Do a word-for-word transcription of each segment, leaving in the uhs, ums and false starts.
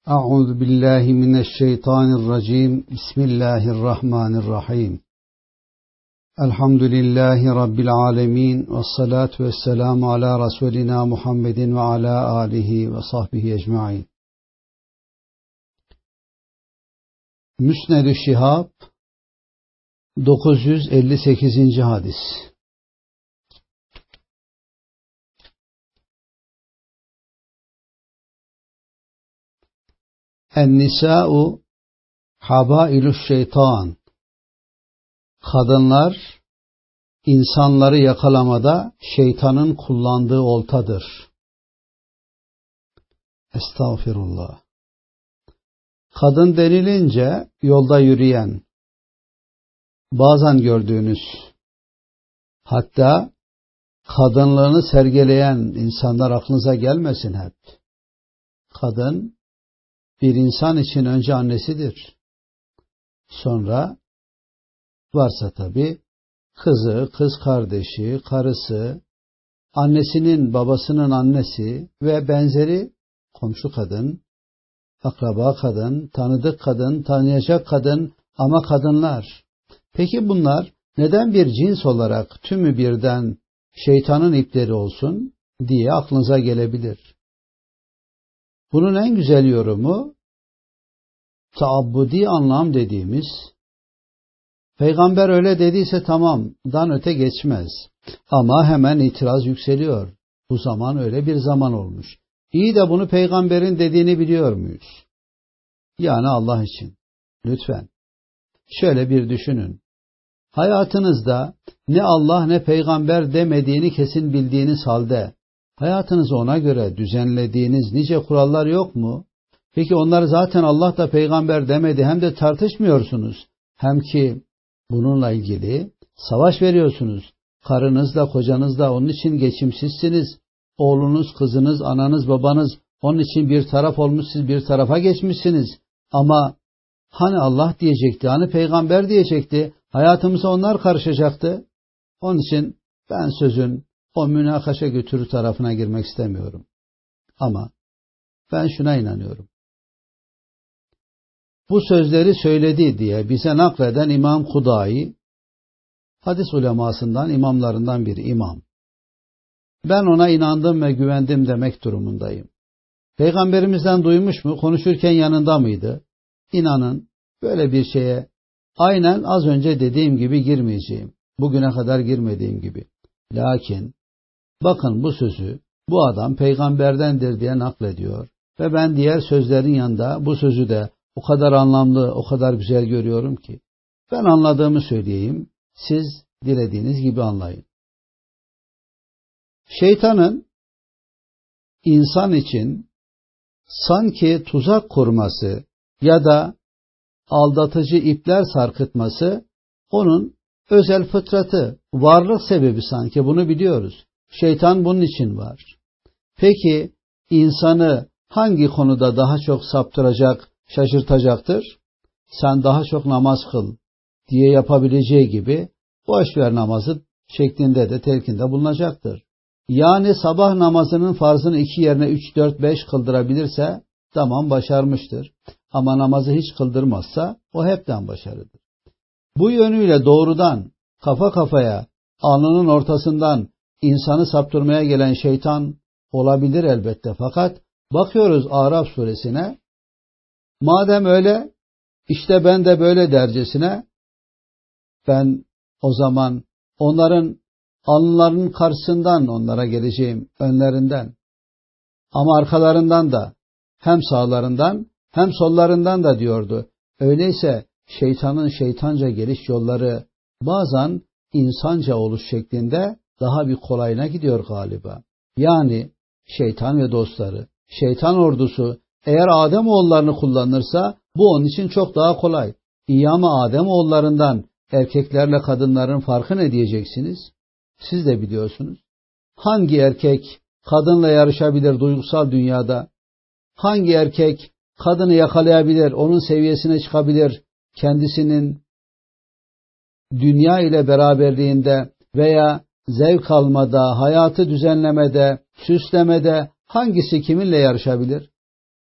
Euzu billahi mineşşeytanirracim. Bismillahirrahmanirrahim. Elhamdülillahi rabbil alamin ve salatu vesselamu ala rasulina Muhammedin ve ala alihi ve sahbihi ecmaîn. Müsned-ü Şihab dokuz yüz elli sekizinci hadis. En-nisâ'u habâilü'ş şeytan. Kadınlar insanları yakalamada şeytanın kullandığı oltadır. Estağfirullah. Kadın denilince yolda yürüyen, bazen gördüğünüz, hatta kadınlığını sergileyen insanlar aklınıza gelmesin hep. Kadın bir insan için önce annesidir. Sonra varsa tabii kızı, kız kardeşi, karısı, annesinin, babasının annesi ve benzeri komşu kadın, akraba kadın, tanıdık kadın, tanıyacak kadın ama kadınlar. Peki bunlar neden bir cins olarak tümü birden şeytanın ipleri olsun diye aklınıza gelebilir. Bunun en güzel yorumu taabbudi anlam dediğimiz, Peygamber öyle dediyse tamamdan öte geçmez. Ama hemen itiraz yükseliyor. Bu zaman öyle bir zaman olmuş. İyi de bunu Peygamberin dediğini biliyor muyuz? Yani Allah için. Lütfen. Şöyle bir düşünün. Hayatınızda ne Allah ne Peygamber demediğini kesin bildiğiniz halde, hayatınızı ona göre düzenlediğiniz nice kurallar yok mu? Peki onlar zaten Allah da Peygamber demedi, hem de tartışmıyorsunuz. Hem ki bununla ilgili savaş veriyorsunuz. Karınızla, kocanızla onun için geçimsizsiniz. Oğlunuz, kızınız, ananız, babanız onun için bir taraf olmuş, siz bir tarafa geçmişsiniz. Ama hani Allah diyecekti, hani Peygamber diyecekti, hayatımıza onlar karışacaktı. Onun için ben sözün o münakaşa götürü tarafına girmek istemiyorum. Ama ben şuna inanıyorum. Bu sözleri söyledi diye bize nakleden İmam Kudai, hadis ulemasından, imamlarından bir imam. Ben ona inandım ve güvendim demek durumundayım. Peygamberimizden duymuş mu? Konuşurken yanında mıydı? İnanın böyle bir şeye aynen az önce dediğim gibi girmeyeceğim. Bugüne kadar girmediğim gibi. Lakin bakın bu sözü bu adam peygamberdendir diye naklediyor. Ve ben diğer sözlerin yanında bu sözü de o kadar anlamlı, o kadar güzel görüyorum ki. Ben anladığımı söyleyeyim, siz dilediğiniz gibi anlayın. Şeytanın insan için sanki tuzak kurması ya da aldatıcı ipler sarkıtması onun özel fıtratı, varlık sebebi sanki, bunu biliyoruz. Şeytan bunun için var. Peki insanı hangi konuda daha çok saptıracak, şaşırtacaktır? Sen daha çok namaz kıl diye yapabileceği gibi boş ver namazı şeklinde de telkinde bulunacaktır. Yani sabah namazının farzını iki yerine üç, dört, beş kıldırabilirse tamam, başarmıştır. Ama namazı hiç kıldırmazsa o hepten başarıdır. Bu yönüyle doğrudan kafa kafaya alnının ortasından insanı saptırmaya gelen şeytan olabilir elbette. Fakat bakıyoruz Araf suresine, madem öyle işte ben de böyle dercesine, ben o zaman onların alnlarının karşısından onlara geleceğim, önlerinden ama arkalarından da, hem sağlarından hem sollarından da diyordu. Öyleyse şeytanın şeytanca geliş yolları bazen insanca oluş şeklinde daha bir kolayına gidiyor galiba. Yani şeytan ve dostları, şeytan ordusu eğer Ademoğullarını kullanırsa bu onun için çok daha kolay. İyi ama Ademoğullarından erkeklerle kadınların farkı ne diyeceksiniz? Siz de biliyorsunuz. Hangi erkek kadınla yarışabilir duygusal dünyada? Hangi erkek kadını yakalayabilir, onun seviyesine çıkabilir, kendisinin dünya ile beraberliğinde veya zevk almada, hayatı düzenlemede, süslemede hangisi kiminle yarışabilir?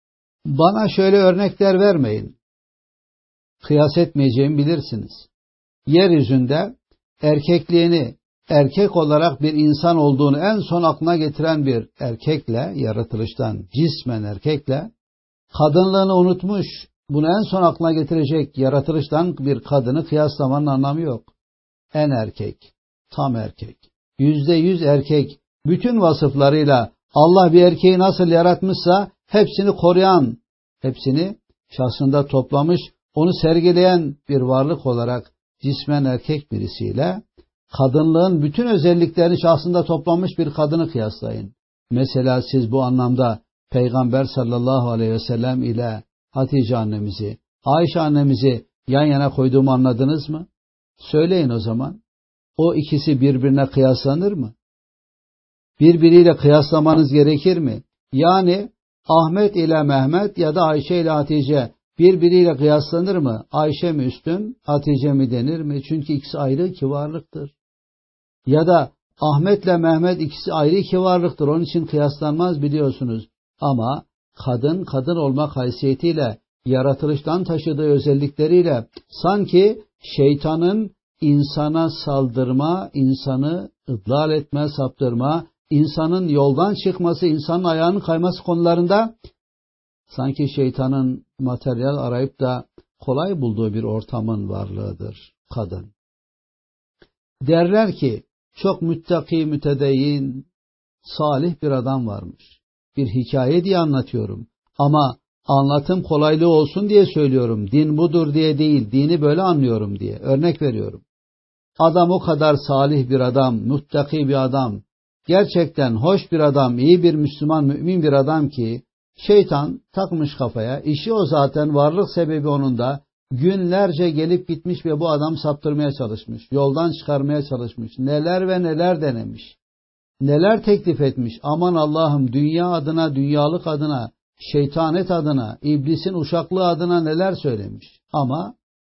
Bana şöyle örnekler vermeyin. Kıyas etmeyeceğimi bilirsiniz. Yeryüzünde erkekliğini, erkek olarak bir insan olduğunu en son aklına getiren bir erkekle, yaratılıştan cismen erkekle, kadınlığını unutmuş, bunu en son aklına getirecek yaratılıştan bir kadını kıyaslamanın anlamı yok. En erkek, tam erkek, yüzde yüz erkek, bütün vasıflarıyla Allah bir erkeği nasıl yaratmışsa hepsini koruyan, hepsini şahsında toplamış, onu sergileyen bir varlık olarak cismen erkek birisiyle kadınlığın bütün özelliklerini şahsında toplamış bir kadını kıyaslayın. Mesela siz bu anlamda Peygamber sallallahu aleyhi ve sellem ile Hatice annemizi, Ayşe annemizi yan yana koyduğumu anladınız mı? Söyleyin o zaman. O ikisi birbirine kıyaslanır mı? Birbiriyle kıyaslamanız gerekir mi? Yani Ahmet ile Mehmet ya da Ayşe ile Hatice birbiriyle kıyaslanır mı? Ayşe mi üstün, Hatice mi denir mi? Çünkü ikisi ayrı iki varlıktır. Ya da Ahmet ile Mehmet ikisi ayrı iki varlıktır. Onun için kıyaslanmaz biliyorsunuz. Ama kadın, kadın olmak haysiyetiyle, yaratılıştan taşıdığı özellikleriyle sanki şeytanın insana saldırma, insanı ıdlal etme, saptırma, insanın yoldan çıkması, insanın ayağının kayması konularında sanki şeytanın materyal arayıp da kolay bulduğu bir ortamın varlığıdır kadın. Derler ki çok müttaki, mütedeyyin, salih bir adam varmış. Bir hikaye diye anlatıyorum. Ama anlatım kolaylığı olsun diye söylüyorum. Din budur diye değil, dini böyle anlıyorum diye. Örnek veriyorum. Adam o kadar salih bir adam, müttaki bir adam, gerçekten hoş bir adam, iyi bir Müslüman, mümin bir adam ki şeytan takmış kafaya, işi o zaten, varlık sebebi onun da, günlerce gelip gitmiş ve bu adam saptırmaya çalışmış, yoldan çıkarmaya çalışmış, neler ve neler denemiş, neler teklif etmiş. Aman Allah'ım, dünya adına, dünyalık adına, şeytanet adına, iblisin uşaklığı adına neler söylemiş. Ama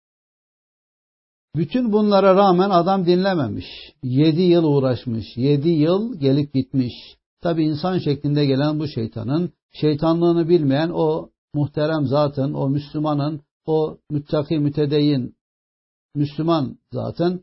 bütün bunlara rağmen adam dinlememiş. Yedi yıl uğraşmış. Yedi yıl gelip gitmiş. Tabi insan şeklinde gelen bu şeytanın, şeytanlığını bilmeyen o muhterem zatın, o Müslümanın, o müttaki mütedeyyin Müslüman zatın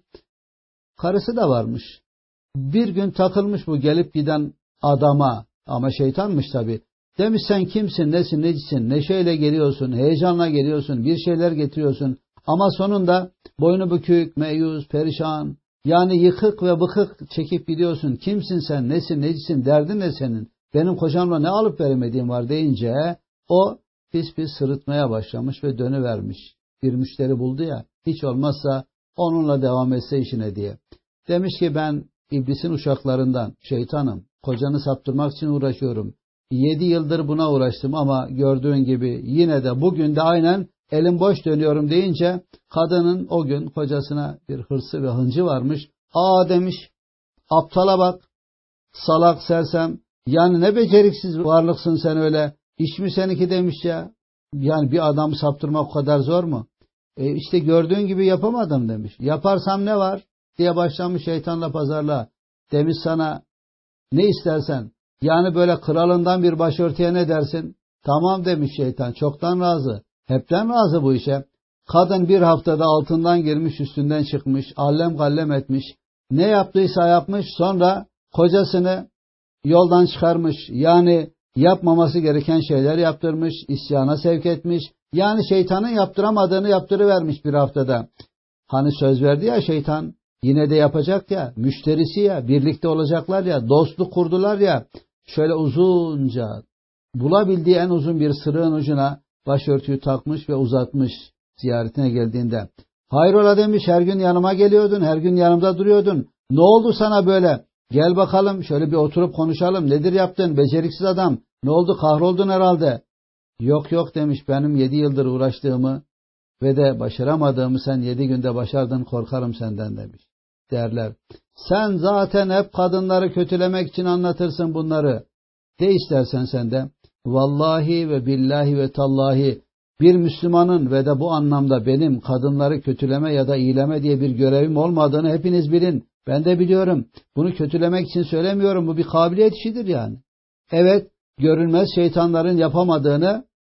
karısı da varmış. Bir gün takılmış bu gelip giden adama, ama şeytanmış tabi. Demiş sen kimsin, nesin, necisin, neşeyle geliyorsun, heyecanla geliyorsun, bir şeyler getiriyorsun. Ama sonunda boynu bükük, meyus, perişan, yani yıkık ve bıkık çekip gidiyorsun. Kimsin sen, nesin, necisin, derdin ne senin? Benim kocamla ne alıp veremediğim var deyince o pis pis sırıtmaya başlamış ve dönüvermiş. Bir müşteri buldu ya, hiç olmazsa onunla devam etse işine diye. Demiş ki ben iblisin uşaklarından, şeytanım, kocanı saptırmak için uğraşıyorum. Yedi yıldır buna uğraştım ama gördüğün gibi yine de bugün de aynen elim boş dönüyorum deyince kadının o gün kocasına bir hırsı ve hıncı varmış. Aa demiş, aptala bak, salak sersem, yani ne beceriksiz varlıksın sen öyle, iş mi seninki demiş ya. Yani bir adamı saptırmak o kadar zor mu? E işte gördüğün gibi yapamadım demiş. Yaparsam ne var diye başlamış şeytanla pazarlığa. Demiş sana ne istersen, yani böyle kralından bir başörtüye ne dersin? Tamam demiş şeytan, çoktan razı. Hepten razı bu işe. Kadın bir haftada altından girmiş, üstünden çıkmış, allem gallem etmiş. Ne yaptıysa yapmış, sonra kocasını yoldan çıkarmış. Yani yapmaması gereken şeyler yaptırmış, isyana sevk etmiş. Yani şeytanın yaptıramadığını yaptırıvermiş bir haftada. Hani söz verdi ya şeytan, yine de yapacak ya, müşterisi ya, birlikte olacaklar ya, dostluk kurdular ya. Şöyle uzunca, bulabildiği en uzun bir sırığın ucuna başörtüyü takmış ve uzatmış ziyaretine geldiğinde. Hayrola demiş, her gün yanıma geliyordun, her gün yanımda duruyordun. Ne oldu sana böyle? Gel bakalım şöyle bir oturup konuşalım. Nedir yaptın beceriksiz adam? Ne oldu, kahroldun herhalde? Yok yok demiş, benim yedi yıldır uğraştığımı ve de başaramadığımı sen yedi günde başardın, korkarım senden demiş. Derler. Sen zaten hep kadınları kötülemek için anlatırsın bunları. De istersen sen de. Vallahi ve billahi ve tallahi bir Müslümanın ve de bu anlamda benim kadınları kötüleme ya da iyileme diye bir görevim olmadığını hepiniz bilin. Ben de biliyorum. Bunu kötülemek için söylemiyorum. Bu bir kabiliyet işidir yani. Evet, görünmez şeytanların yapamadığını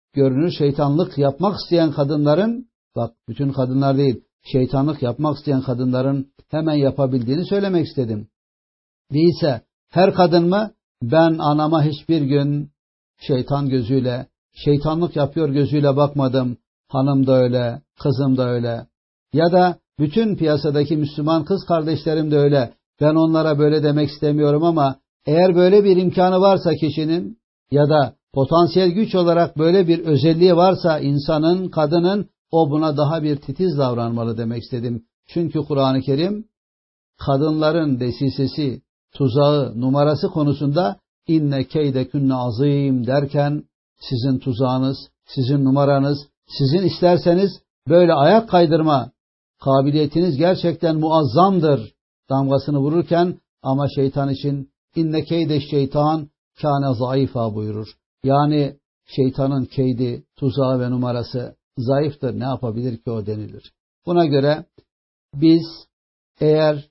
görünür şeytanlık yapmak isteyen kadınların, bak bütün kadınlar değil, şeytanlık yapmak isteyen kadınların hemen yapabildiğini söylemek istedim. Değilse her kadın mı? Ben anama hiçbir gün şeytan gözüyle, şeytanlık yapıyor gözüyle bakmadım. Hanım da öyle, kızım da öyle. Ya da bütün piyasadaki Müslüman kız kardeşlerim de öyle. Ben onlara böyle demek istemiyorum ama eğer böyle bir imkanı varsa kişinin ya da potansiyel güç olarak böyle bir özelliği varsa insanın, kadının, o buna daha bir titiz davranmalı demek istedim. Çünkü Kur'an-ı Kerim kadınların desisesi, tuzağı, numarası konusunda inne keydekünne azim derken sizin tuzağınız, sizin numaranız, sizin isterseniz böyle ayak kaydırma kabiliyetiniz gerçekten muazzamdır damgasını vururken ama şeytan için inne keyde şeytan kâne zayıfa buyurur. Yani şeytanın keydi, tuzağı ve numarası zayıftır. Ne yapabilir ki o denilir. Buna göre biz eğer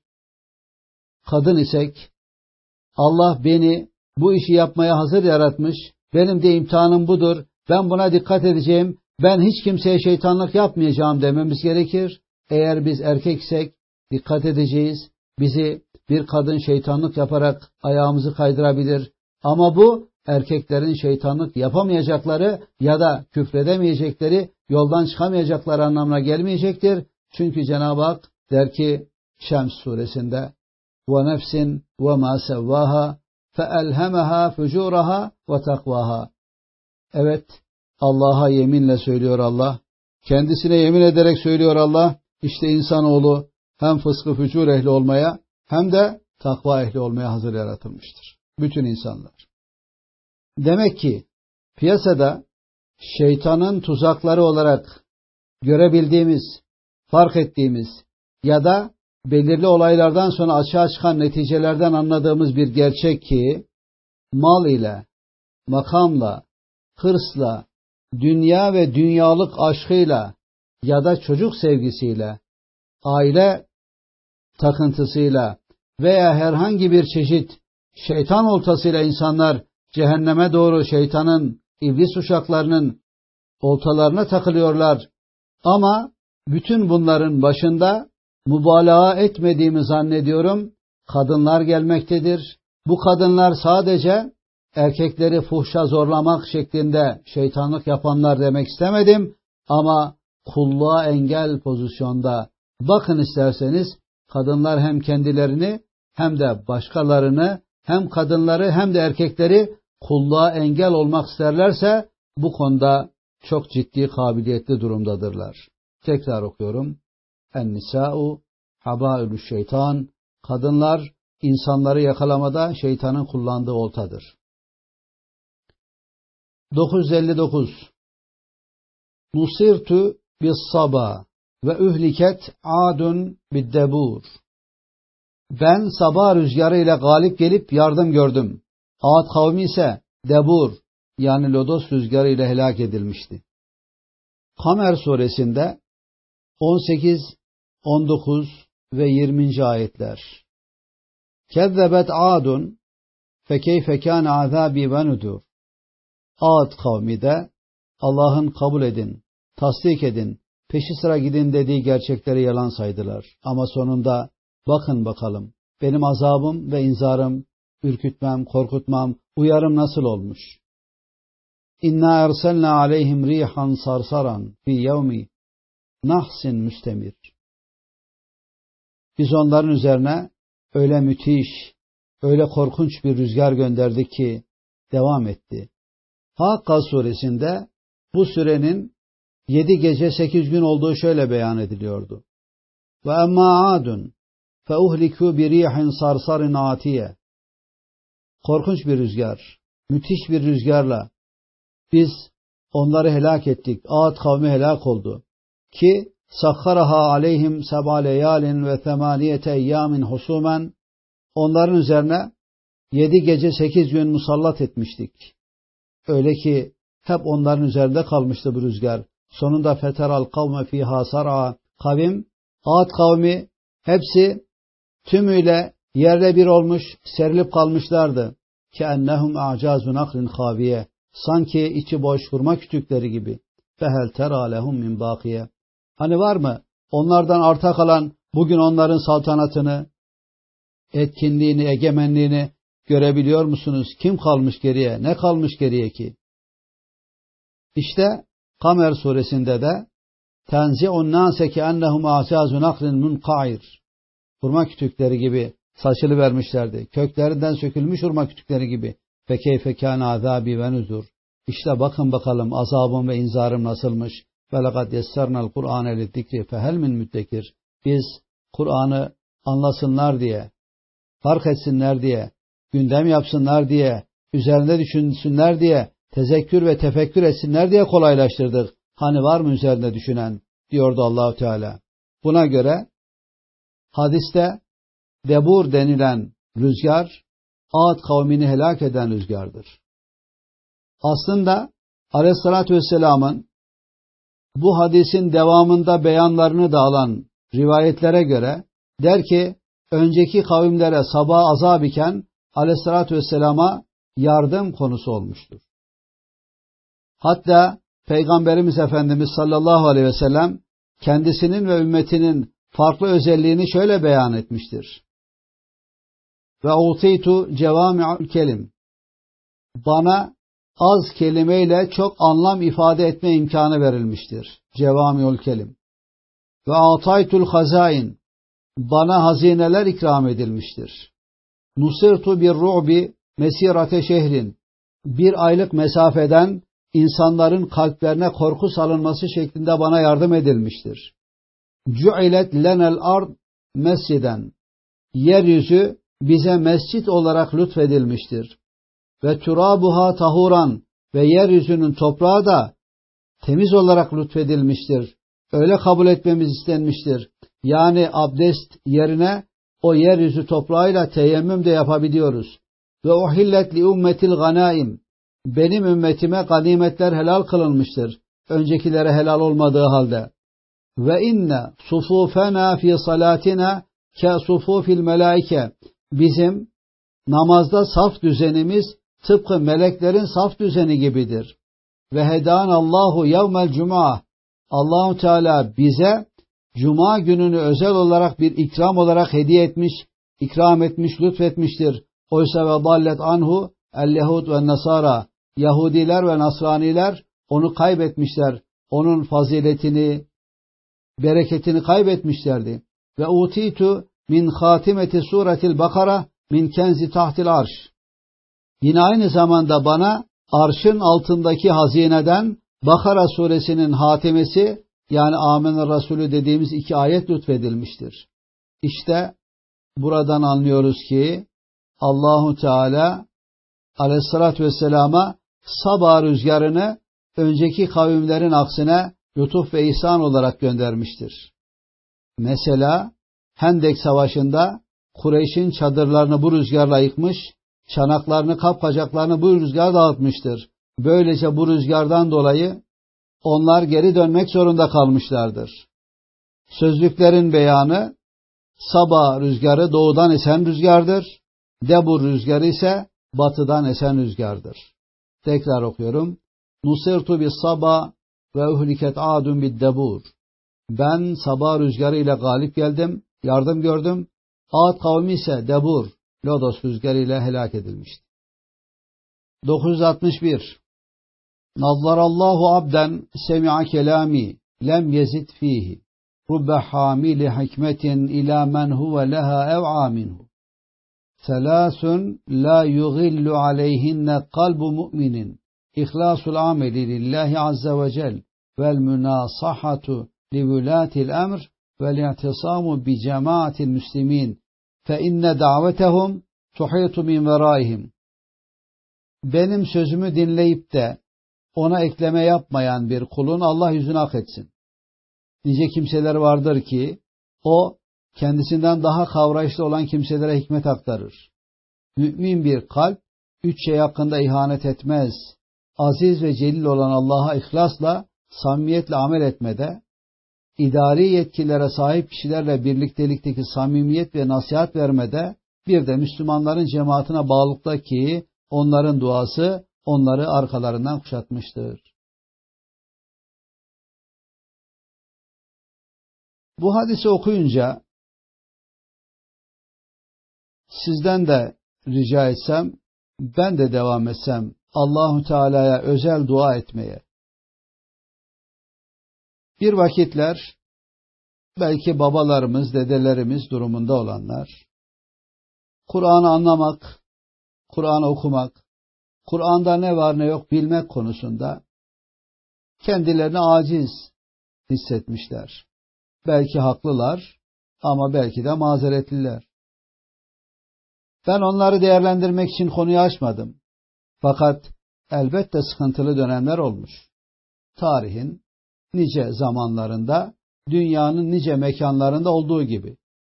kadın isek Allah beni bu işi yapmaya hazır yaratmış. Benim de imtihanım budur. Ben buna dikkat edeceğim. Ben hiç kimseye şeytanlık yapmayacağım dememiz gerekir. Eğer biz erkeksek dikkat edeceğiz. Bizi bir kadın şeytanlık yaparak ayağımızı kaydırabilir. Ama bu erkeklerin şeytanlık yapamayacakları ya da küfredemeyecekleri, yoldan çıkamayacakları anlamına gelmeyecektir. Çünkü Cenab-ı Hak der ki Şems suresinde وَنَفْسٍ وَمَا سَوَّاهَا فَأَلْهَمَهَا فُجُورَهَا وَتَقْوَاهَا. Evet, Allah'a yeminle söylüyor Allah. Kendisine yemin ederek söylüyor Allah. İşte insanoğlu hem fıskı fücur ehli olmaya hem de takva ehli olmaya hazır yaratılmıştır. Bütün insanlar. Demek ki piyasada şeytanın tuzakları olarak görebildiğimiz, fark ettiğimiz ya da belirli olaylardan sonra açığa çıkan neticelerden anladığımız bir gerçek ki mal ile, makamla, hırsla, dünya ve dünyalık aşkıyla ya da çocuk sevgisiyle, aile takıntısıyla veya herhangi bir çeşit şeytan oltasıyla insanlar cehenneme doğru şeytanın, iblis uşaklarının oltalarına takılıyorlar. Ama bütün bunların başında mübalağa etmediğimi zannediyorum kadınlar gelmektedir. Bu kadınlar sadece erkekleri fuhşa zorlamak şeklinde şeytanlık yapanlar demek istemedim ama kulluğa engel pozisyonda. Bakın isterseniz kadınlar hem kendilerini hem de başkalarını hem kadınları hem de erkekleri kulluğa engel olmak isterlerse bu konuda çok ciddi kabiliyetli durumdadırlar. Tekrar okuyorum. En-nisâ'u habâülü şeytan. Kadınlar insanları yakalamada şeytanın kullandığı oltadır. dokuz yüz elli dokuz. Nusirtu bis-sabâ ve ühliket adun bid-debûr. Ben sabah rüzgarıyla galip gelip yardım gördüm. Ad kavmi ise Debur yani lodos rüzgarıyla helak edilmişti. Kamer suresinde on sekiz, on dokuz ve yirminci ayetler. Kezzebet adun fekeyfe kâne azâbî ve nudur. Ad kavmi de Allah'ın kabul edin, tasdik edin, peşi sıra gidin dediği gerçekleri yalan saydılar. Ama sonunda bakın bakalım benim azabım ve inzarım, ürkütmem, korkutmam, uyarım nasıl olmuş? İnna erselna aleyhim rihan sarsaran fi yevmi nahsin müstemir. Biz onların üzerine öyle müthiş, öyle korkunç bir rüzgar gönderdik ki devam etti. Hakka suresinde bu sürenin yedi gece sekiz gün olduğu şöyle beyan ediliyordu. Ve emmâ adun fe uhlikû bi rihin sarsarin atiye. Korkunç bir rüzgar, müthiş bir rüzgarla biz onları helak ettik. Ad kavmi helak oldu. Ki sakharaha aleyhim seb'a leyalin ve semaniyete eyyamin husumen. Onların üzerine yedi gece sekiz gün musallat etmiştik. Öyle ki hep onların üzerinde kalmıştı bu rüzgar. Sonunda feteral kavme fiha sar'a. Kavim, Ad kavmi hepsi tümüyle yerle bir olmuş, serilip kalmışlardı. Ki ennehum a'cazu naklin haviye. Sanki içi boş hurma kütükleri gibi. Fehel tera lehum min bakiye. Hani var mı onlardan arta kalan, bugün onların saltanatını, etkinliğini, egemenliğini görebiliyor musunuz? Kim kalmış geriye? Ne kalmış geriye ki? İşte Kamer suresinde de tenzi'un nase ki ennehum a'cazu naklin munqa'ir. Hurma kütükleri gibi saçılı vermişlerdi. Köklerinden sökülmüş hurma kütükleri gibi. Fe keyfe kâne azâbi ve nuzur. İşte bakın bakalım azabım ve inzarım nasılmış. Ve lekad yessernel Kur'ane lizzikri fehel min müddekir. Biz Kur'an'ı anlasınlar diye, fark etsinler diye, gündem yapsınlar diye, üzerinde düşünsünler diye, tezekkür ve tefekkür etsinler diye kolaylaştırdık. Hani var mı üzerinde düşünen? Diyordu Allah-u Teala. Buna göre hadiste Debur denilen rüzgar, Ad kavmini helak eden rüzgardır. Aslında Aleyhisselatü Vesselam'ın bu hadisin devamında beyanlarını da alan rivayetlere göre der ki, önceki kavimlere sabah azap iken Aleyhisselatü Vesselam'a yardım konusu olmuştur. Hatta Peygamberimiz Efendimiz sallallahu aleyhi ve sellem kendisinin ve ümmetinin farklı özelliğini şöyle beyan etmiştir. Ve utitu cevami'ul kelim. Bana az kelimeyle çok anlam ifade etme imkanı verilmiştir. Cevami'ul kelim. Ve ataytul hazain. Bana hazineler ikram edilmiştir. Nusirtu bir ru'bi mesirate şehrin. Bir aylık mesafeden insanların kalplerine korku salınması şeklinde bana yardım edilmiştir. Cu'ilet lenel ard mesciden. Yeryüzü bize mescit olarak lütfedilmiştir. Ve turabuha tahuran. Ve yeryüzünün toprağı da temiz olarak lütfedilmiştir. Öyle kabul etmemiz istenmiştir. Yani abdest yerine o yeryüzü toprağıyla teyemmüm de yapabiliyoruz. Ve uhillet li ummetil ganaim. Benim ümmetime ganimetler helal kılınmıştır. Öncekilere helal olmadığı halde. Ve inne sufufena fi salatina ke sufufil melaike. Bizim namazda saf düzenimiz tıpkı meleklerin saf düzeni gibidir. Ve hedan Allahu yevmel cuma. Allah-u Teala bize Cuma gününü özel olarak bir ikram olarak hediye etmiş, ikram etmiş, lütfetmiştir. Oysa ve dallet anhu el-yehud ve nasara. Yahudiler ve Nasraniler onu kaybetmişler. Onun faziletini, bereketini kaybetmişlerdi. Ve utitu min hatimeti suretil Bakara min kenzi tahtil arş. Yine aynı zamanda bana arşın altındaki hazineden Bakara suresinin hatimesi, yani Âmen Resulü dediğimiz iki ayet lütfedilmiştir. İşte buradan anlıyoruz ki Allahu Teala Aleyhisselatü Vesselam'a Saba rüzgarını önceki kavimlerin aksine lütuf ve ihsan olarak göndermiştir. Mesela Hendek Savaşı'nda Kureyş'in çadırlarını bu rüzgarla yıkmış, çanaklarını, kapkacaklarını bu rüzgar dağıtmıştır. Böylece bu rüzgardan dolayı onlar geri dönmek zorunda kalmışlardır. Sözlüklerin beyanı, Saba rüzgarı doğudan esen rüzgardır. Debur rüzgarı ise batıdan esen rüzgardır. Tekrar okuyorum. Nusirtu bis Saba ve uhliket adun bid debur. Ben Saba rüzgarı ile galip geldim, yardım gördüm. Ad kavmi ise Debur, Lodos rüzgarı ile helak edilmişti. dokuz yüz altmış bir. Nazarallahu abden semi'a kelami lem yezid fihi rubbe hamili hikmetin ila men huve leha ev'a minhu selasun la yugillu aleyhinne kalbu mu'minin ihlasul ameli lillahi azze ve cel vel münasahatu livulatil emr vel i'tisamu bi cemaatil müslimin fe inne davetehum tuhitu min veraihim. Benim sözümü dinleyip de ona ekleme yapmayan bir kulun Allah yüzünü hak etsin. Nice kimseler vardır ki o kendisinden daha kavrayışlı olan kimselere hikmet aktarır. Mümin bir kalp üç şey hakkında ihanet etmez. Aziz ve celil olan Allah'a ihlasla, samimiyetle amel etmede, idari yetkilere sahip kişilerle birliktelikteki samimiyet ve nasihat vermede, bir de Müslümanların cemaatine bağlılıkta ki onların duası onları arkalarından kuşatmıştır. Bu hadisi okuyunca sizden de rica etsem, ben de devam etsem Allahu Teala'ya özel dua etmeye. Bir vakitler belki babalarımız, dedelerimiz durumunda olanlar, Kur'an'ı anlamak, Kur'an okumak, Kur'an'da ne var ne yok bilmek konusunda kendilerini aciz hissetmişler. Belki haklılar ama belki de mazeretliler. Ben onları değerlendirmek için konuyu açmadım. Fakat elbette sıkıntılı dönemler olmuş. Tarihin nice zamanlarında, dünyanın nice mekanlarında olduğu gibi.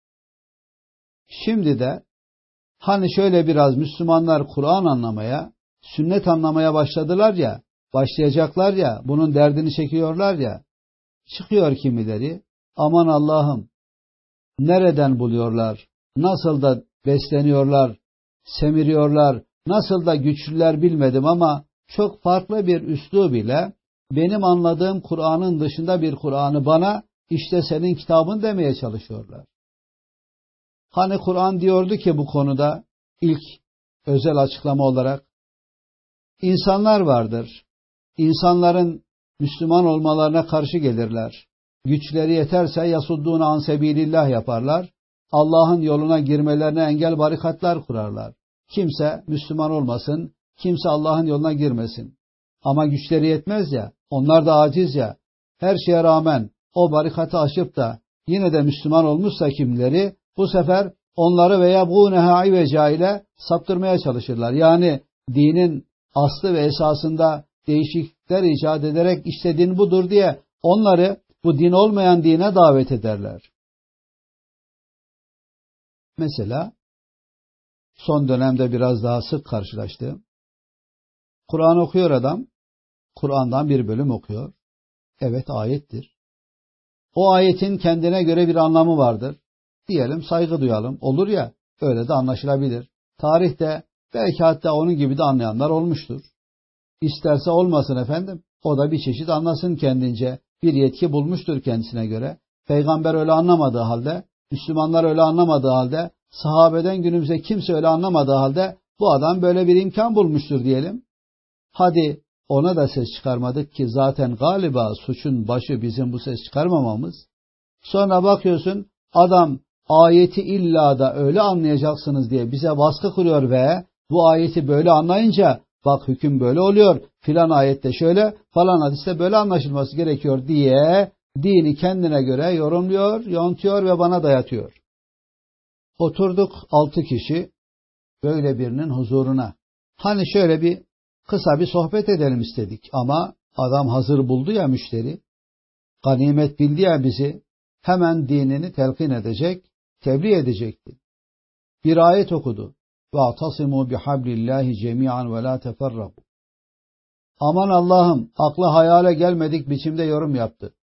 Şimdi de hani şöyle biraz Müslümanlar Kur'an anlamaya, sünnet anlamaya başladılar ya, başlayacaklar ya, bunun derdini çekiyorlar ya, çıkıyor kimileri, aman Allah'ım, nereden buluyorlar, nasıl da besleniyorlar, semiriyorlar, nasıl da güçlüler bilmedim ama çok farklı bir üslub ile benim anladığım Kur'an'ın dışında bir Kur'an'ı bana işte senin kitabın demeye çalışıyorlar. Hani Kur'an diyordu ki bu konuda ilk özel açıklama olarak insanlar vardır. İnsanların Müslüman olmalarına karşı gelirler. Güçleri yeterse yasuddûne an sebilillah yaparlar. Allah'ın yoluna girmelerine engel barikatlar kurarlar. Kimse Müslüman olmasın, kimse Allah'ın yoluna girmesin. Ama güçleri yetmez ya, onlar da aciz ya. Her şeye rağmen o barikatı aşıp da yine de Müslüman olmuşsa kimleri, bu sefer onları veya bu nehâi ve cahile saptırmaya çalışırlar. Yani dinin aslı ve esasında değişiklikler icat ederek işte din budur diye onları bu din olmayan dine davet ederler. Mesela son dönemde biraz daha sık karşılaştığım, Kur'an okuyor adam, Kur'an'dan bir bölüm okuyor. Evet, ayettir. O ayetin kendine göre bir anlamı vardır. Diyelim, saygı duyalım. Olur ya, öyle de anlaşılabilir. Tarihte belki hatta onun gibi de anlayanlar olmuştur. İsterse olmasın efendim, o da bir çeşit anlasın kendince. Bir yetki bulmuştur kendisine göre. Peygamber öyle anlamadığı halde, Müslümanlar öyle anlamadığı halde, sahabeden günümüze kimse öyle anlamadığı halde bu adam böyle bir imkan bulmuştur diyelim. Hadi ona da ses çıkarmadık ki zaten galiba suçun başı bizim bu ses çıkarmamamız. Sonra bakıyorsun adam ayeti illa da öyle anlayacaksınız diye bize baskı kuruyor ve bu ayeti böyle anlayınca bak hüküm böyle oluyor, filan ayette şöyle, falan hadiste böyle anlaşılması gerekiyor diye dini kendine göre yorumluyor, yontuyor ve bana dayatıyor. Oturduk altı kişi böyle birinin huzuruna. Hani şöyle bir kısa bir sohbet edelim istedik ama adam hazır buldu ya müşteri, ganimet bildi ya bizi, hemen dinini telkin edecek, tebliğ edecekti. Bir ayet okudu. وَاَعْتَصِمُوا بِحَبْلِ اللّٰهِ جَمِيعًا وَلَا تَفَرَّقُوا. Aman Allah'ım, akla hayale gelmedik biçimde yorum yaptı.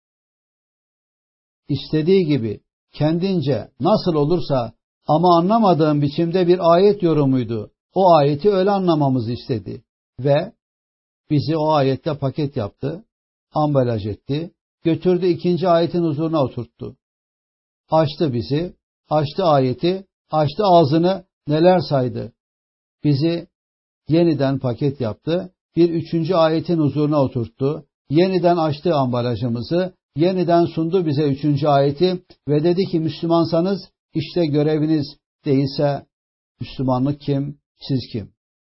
İstediği gibi, kendince nasıl olursa ama anlamadığım biçimde bir ayet yorumuydu. O ayeti öyle anlamamızı istedi. Ve bizi o ayette paket yaptı, ambalaj etti, götürdü ikinci ayetin huzuruna oturttu. Açtı bizi, açtı ayeti, açtı ağzını, neler saydı. Bizi yeniden paket yaptı, bir üçüncü ayetin huzuruna oturttu, yeniden açtı ambalajımızı, yeniden sundu bize üçüncü ayeti ve dedi ki Müslümansanız işte göreviniz, değilse Müslümanlık kim, siz kim?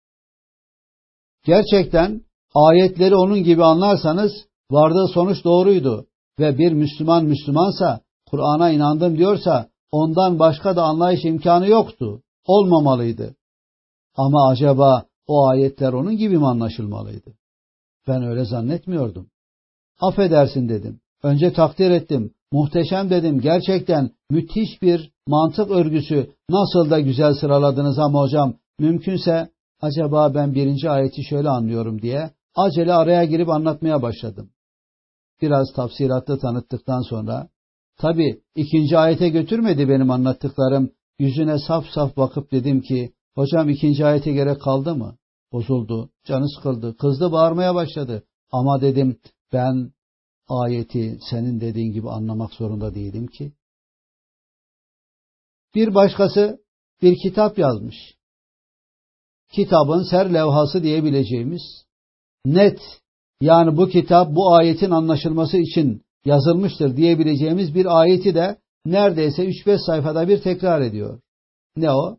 Gerçekten ayetleri onun gibi anlarsanız vardığı sonuç doğruydu ve bir Müslüman Müslümansa, Kur'an'a inandım diyorsa ondan başka da anlayış imkanı yoktu, olmamalıydı. Ama acaba o ayetler onun gibi mi anlaşılmalıydı? Ben öyle zannetmiyordum. Affedersin dedim. Önce takdir ettim. Muhteşem dedim. Gerçekten müthiş bir mantık örgüsü. Nasıl da güzel sıraladınız ama hocam. Mümkünse acaba ben birinci ayeti şöyle anlıyorum diye acele araya girip anlatmaya başladım. Biraz tafsilatlı tanıttıktan sonra tabii ikinci ayete götürmedi benim anlattıklarım. Yüzüne saf saf bakıp dedim ki hocam ikinci ayete gerek kaldı mı? bozuldu, canı sıkıldı, kızdı, bağırmaya başladı. Ama dedim, ben ayeti senin dediğin gibi anlamak zorunda değilim ki. Bir başkası bir kitap yazmış. Kitabın serlevhası diyebileceğimiz, net, yani bu kitap bu ayetin anlaşılması için yazılmıştır diyebileceğimiz bir ayeti de neredeyse üç beş sayfada bir tekrar ediyor. Ne o?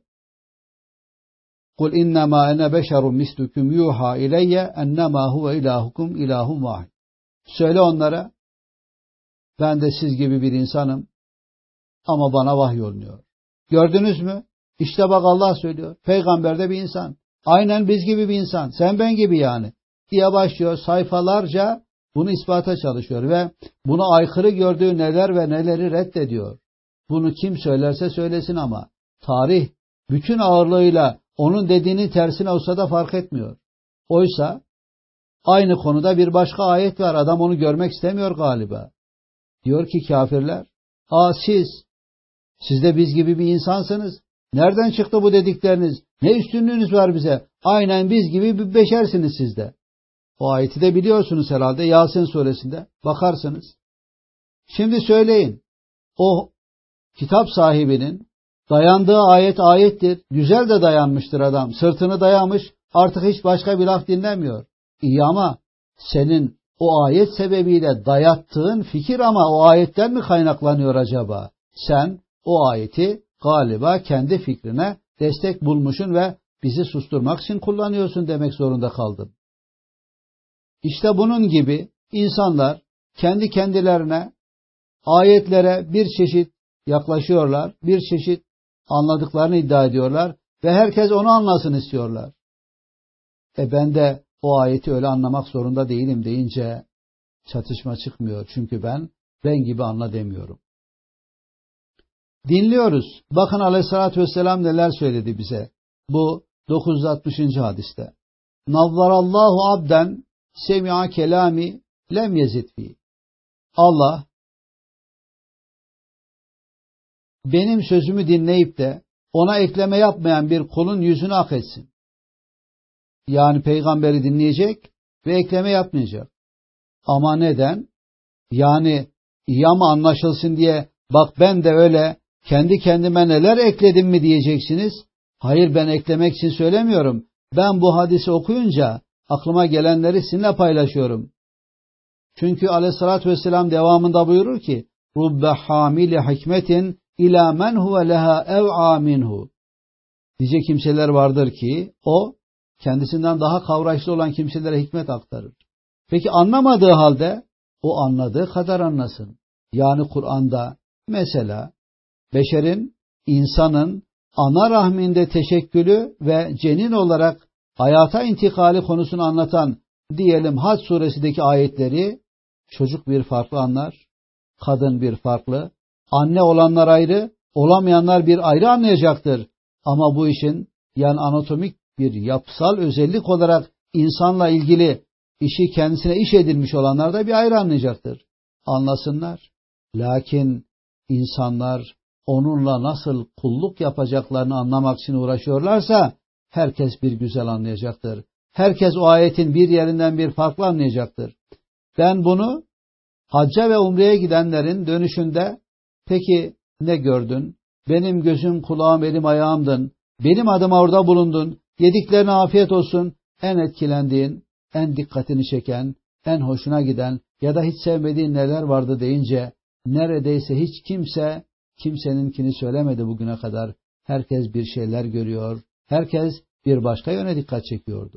Kul innema ene beşerun mislukum yuha ileyye ennemâ huve ilahukum ilahun vahid. Söyle onlara, ben de siz gibi bir insanım ama bana vahyolunuyor. Gördünüz mü? İşte bak Allah söylüyor. Peygamber de bir insan. Aynen biz gibi bir insan. Sen ben gibi yani. Diye başlıyor. Sayfalarca bunu ispata çalışıyor ve buna aykırı gördüğü neler ve neleri reddediyor. Bunu kim söylerse söylesin ama tarih bütün ağırlığıyla onun dediğinin tersine olsa da fark etmiyor. Oysa aynı konuda bir başka ayet var. Adam onu görmek istemiyor galiba. Diyor ki kafirler, aa siz, siz de biz gibi bir insansınız. Nereden çıktı bu dedikleriniz? Ne üstünlüğünüz var bize? Aynen biz gibi bir beşersiniz siz de. O ayeti de biliyorsunuz herhalde Yasin suresinde. Bakarsınız. Şimdi söyleyin. O kitap sahibinin dayandığı ayet ayettir. Güzel de dayanmıştır adam. Sırtını dayamış. Artık hiç başka bir laf dinlemiyor. İyi ama senin o ayet sebebiyle dayattığın fikir ama o ayetten mi kaynaklanıyor acaba? Sen o ayeti galiba kendi fikrine destek bulmuşsun ve bizi susturmak için kullanıyorsun demek zorunda kaldın. İşte bunun gibi insanlar kendi kendilerine ayetlere bir çeşit yaklaşıyorlar, bir çeşit anladıklarını iddia ediyorlar ve herkes onu anlasın istiyorlar. E ben de o ayeti öyle anlamak zorunda değilim deyince çatışma çıkmıyor. Çünkü ben ben gibi anla demiyorum. Dinliyoruz. Bakın Aleyhisselatü Vesselam neler söyledi bize. Bu dokuz yüz altmışıncı hadiste. Nazarallahu abden semi'a kelami lem yezid fi. Allah benim sözümü dinleyip de ona ekleme yapmayan bir kulun yüzünü ak etsin. Yani peygamberi dinleyecek ve ekleme yapmayacak. Ama neden? Yani iyi ama anlaşılsın diye bak ben de öyle kendi kendime neler ekledim mi diyeceksiniz. Hayır, ben eklemek için söylemiyorum. Ben bu hadisi okuyunca aklıma gelenleri sizinle paylaşıyorum. Çünkü Aleyhisselatü Vesselam devamında buyurur ki Rubbe hamili hikmetin ila men huve leha ev'a minhu. Nice kimseler vardır ki o kendisinden daha kavrayışlı olan kimselere hikmet aktarır. Peki anlamadığı halde o anladığı kadar anlasın. Yani Kur'an'da mesela beşerin, insanın ana rahminde teşekkülü ve cenin olarak hayata intikali konusunu anlatan diyelim Hac suresindeki ayetleri çocuk bir farklı anlar, kadın bir farklı, anne olanlar ayrı, olamayanlar bir ayrı anlayacaktır. Ama bu işin yani anatomik bir yapısal özellik olarak insanla ilgili işi kendisine iş edilmiş olanlar da bir ayrı anlayacaktır. Anlasınlar. Lakin insanlar onunla nasıl kulluk yapacaklarını anlamak için uğraşıyorlarsa herkes bir güzel anlayacaktır. Herkes o ayetin bir yerinden bir farklı anlayacaktır. Ben bunu hacca ve umreye gidenlerin dönüşünde peki ne gördün? Benim gözüm, kulağım, elim, ayağımdın. Benim adıma orada bulundun. Yediklerine afiyet olsun. En etkilendiğin, en dikkatini çeken, en hoşuna giden ya da hiç sevmediğin neler vardı deyince neredeyse hiç kimse kimseninkini söylemedi bugüne kadar. Herkes bir şeyler görüyor. Herkes bir başka yöne dikkat çekiyordu.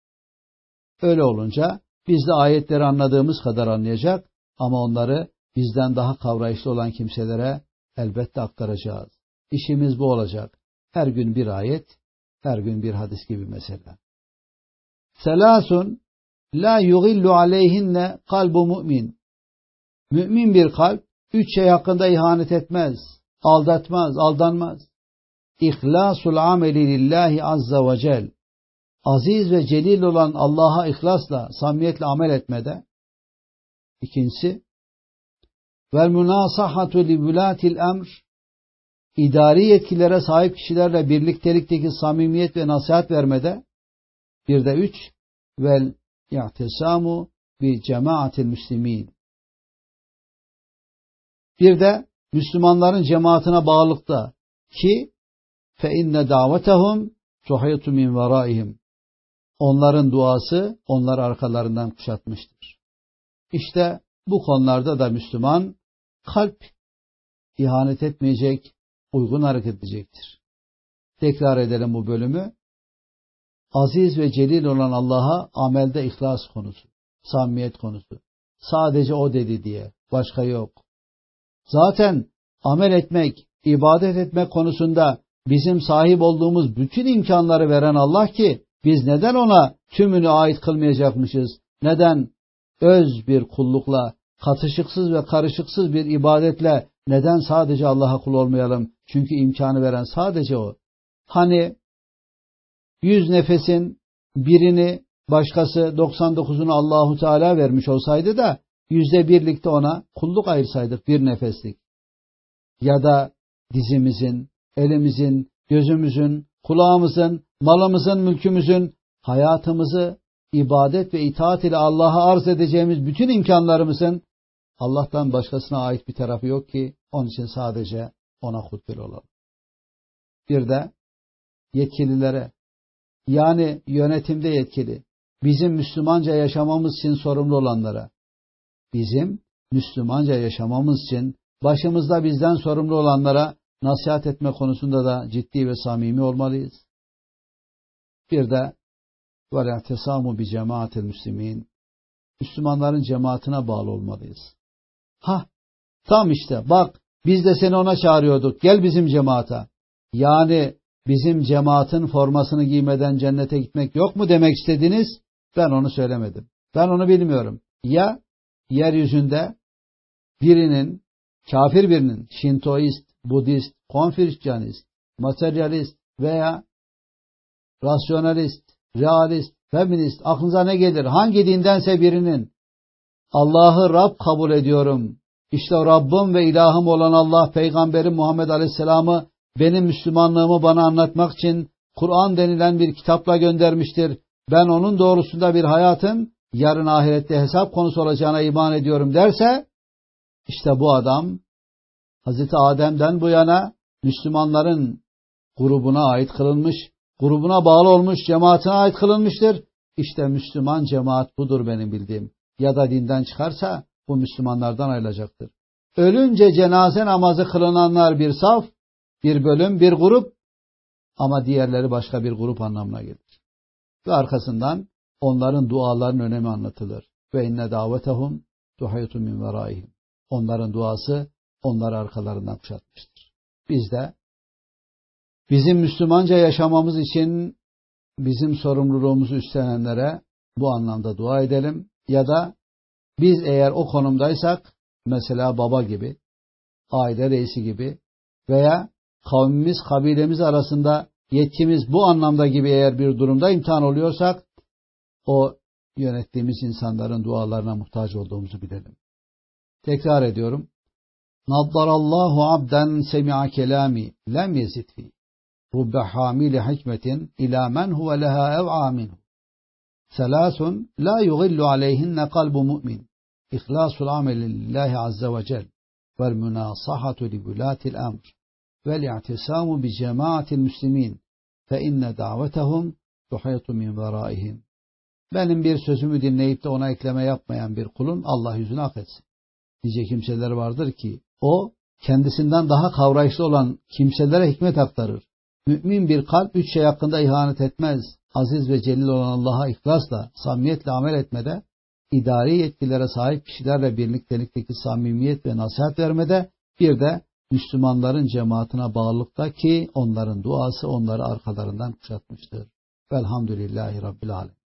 Öyle olunca biz de ayetleri anladığımız kadar anlayacak ama onları bizden daha kavrayışlı olan kimselere elbette aktaracağız. İşimiz bu olacak. Her gün bir ayet, her gün bir hadis gibi mesela. Selasun la yugillu aleyhinne kalbu mümin. Mümin bir kalp üç şey hakkında ihanet etmez, aldatmaz, aldanmaz. İhlasul ameli lillahi azza ve cel. Aziz ve celil olan Allah'a ihlasla, samimiyetle amel etmede. İkincisi, vel münasahatu li vulatil emr. İdari yetkilere sahip kişilerle birliktelikteki samimiyet ve nasihat vermede. Bir de üç, vel i'tisamu bi cemaatil müslimin. Bir de Müslümanların cemaatine bağlılıkta ki fe inne davetehum tuhaytu min veraihim. Onların duası onları arkalarından kuşatmıştır. İşte bu konularda da Müslüman kalp ihanet etmeyecek, uygun hareket edecektir. Tekrar edelim bu bölümü. Aziz ve celil olan Allah'a amelde ihlas konusu, samimiyet konusu. Sadece o dedi diye, başka yok. Zaten amel etmek, ibadet etmek konusunda bizim sahip olduğumuz bütün imkanları veren Allah ki biz neden ona tümünü ait kılmayacakmışız? Neden öz bir kullukla, katışıksız ve karışıksız bir ibadetle neden sadece Allah'a kul olmayalım? Çünkü imkanı veren sadece o. Hani yüz nefesin birini başkası, doksan dokuzunu Allahu Teala vermiş olsaydı da yüzde birlikte ona kulluk ayırsaydık, bir nefeslik. Ya da dizimizin, elimizin, gözümüzün, kulağımızın, malımızın, mülkümüzün, hayatımızı ibadet ve itaat ile Allah'a arz edeceğimiz bütün imkanlarımızın Allah'tan başkasına ait bir tarafı yok ki onun için sadece ona kutbel olalım. Bir de yetkililere, yani yönetimde yetkili, bizim Müslümanca yaşamamız için sorumlu olanlara, bizim Müslümanca yaşamamız için başımızda bizden sorumlu olanlara nasihat etme konusunda da ciddi ve samimi olmalıyız. Bir de وَلَاَعْتِسَامُ بِجَمَاعَةِ الْمُسْلِمِينَ Müslümanların cemaatine bağlı olmalıyız. Ha, tam işte bak biz de seni ona çağırıyorduk. Gel bizim cemaata. Yani bizim cemaatin formasını giymeden cennete gitmek yok mu demek istediniz? Ben onu söylemedim. Ben onu bilmiyorum. Ya yeryüzünde birinin, kafir birinin, Şintoist, Budist, Konfüçyanist, materyalist veya rasyonalist, realist, feminist, aklınıza ne gelir? Hangi dindense birinin Allah'ı Rab kabul ediyorum. İşte Rabbim ve ilahım olan Allah, Peygamberim Muhammed Aleyhisselam'ı benim Müslümanlığımı bana anlatmak için Kur'an denilen bir kitapla göndermiştir. Ben onun doğrusunda bir hayatın yarın ahirette hesap konusu olacağına iman ediyorum derse, işte bu adam Hazreti Adem'den bu yana Müslümanların grubuna ait kılınmış, grubuna bağlı olmuş, cemaatine ait kılınmıştır. İşte Müslüman cemaat budur benim bildiğim. Ya da dinden çıkarsa bu Müslümanlardan ayrılacaktır. Ölünce cenaze namazı kılınanlar bir saf, bir bölüm, bir grup ama diğerleri başka bir grup anlamına gelir. Ve arkasından onların dualarının önemi anlatılır. Ve inne davetehum tuhaytu min veraihim. Onların duası onları arkalarından kuşatmıştır. Biz de bizim Müslümanca yaşamamız için bizim sorumluluğumuzu üstlenenlere bu anlamda dua edelim. Ya da biz eğer o konumdaysak, mesela baba gibi, aile reisi gibi veya kavmimiz, kabilemiz arasında yetkimiz bu anlamda gibi eğer bir durumda imtihan oluyorsak, o yönettiğimiz insanların dualarına muhtaç olduğumuzu bilelim. Tekrar ediyorum. Naddarallahu abden semi'a kelami lem yezid fi rubbe hamili hikmetin ila men huve leha ev'a minhu. Selasun la yugillu aleyhinne kalbu mu'min. İhlasul ameli lillahi azze ve cel vel münasahatu li vulatil emr vel i'tisamu bi cemaatil müslimin fe inne davetehum tuhaytu min veraihim. Benim bir sözümü dinleyip de ona ekleme yapmayan bir kulun Allah yüzünü hak etsin. Nice kimseler vardır ki o kendisinden daha kavrayışlı olan kimselere hikmet aktarır. Mümin bir kalp üç şey hakkında ihanet etmez. Aziz ve celil olan Allah'a ihlasla, samimiyetle amel etmede, idari yetkilere sahip kişilerle birliktelikteki samimiyet ve nasihat vermede, bir de Müslümanların cemaatine bağlılıkta ki onların duası onları arkalarından kuşatmıştır. Velhamdülillahi Rabbil Alemin.